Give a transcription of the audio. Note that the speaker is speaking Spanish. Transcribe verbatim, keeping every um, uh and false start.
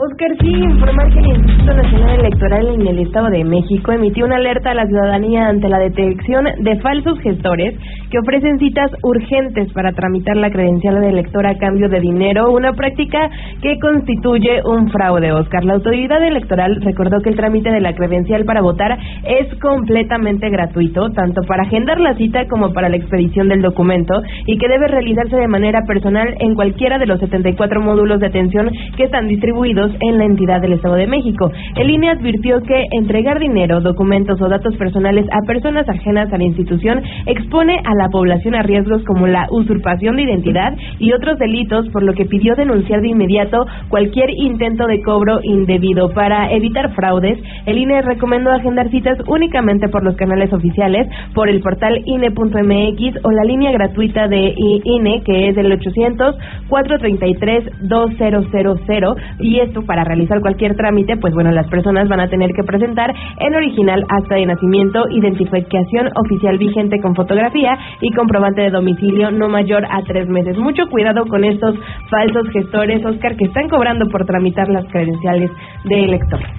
Oscar, sí, informar que el Instituto Nacional Electoral en el Estado de México emitió una alerta a la ciudadanía ante la detección de falsos gestores que ofrecen citas urgentes para tramitar la credencial de elector a cambio de dinero, una práctica que constituye un fraude, Oscar. La autoridad electoral recordó que el trámite de la credencial para votar es completamente gratuito, tanto para agendar la cita como para la expedición del documento, y que debe realizarse de manera personal en cualquiera de los setenta y cuatro módulos de atención que están distribuidos en la entidad del Estado de México. El I N E advirtió que entregar dinero, documentos o datos personales a personas ajenas a la institución expone a la población a riesgos como la usurpación de identidad y otros delitos, por lo que pidió denunciar de inmediato cualquier intento de cobro indebido. Para evitar fraudes, el I N E recomendó agendar citas únicamente por los canales oficiales, por el portal I N E punto M X o la línea gratuita de I N E, que es el ochocientos, cuatrocientos treinta y tres, dos mil, y esto para realizar cualquier trámite, pues bueno, las personas van a tener que presentar en original acta de nacimiento, identificación oficial vigente con fotografía y comprobante de domicilio no mayor a tres meses. Mucho cuidado con estos falsos gestores, Oscar, que están cobrando por tramitar las credenciales de elector.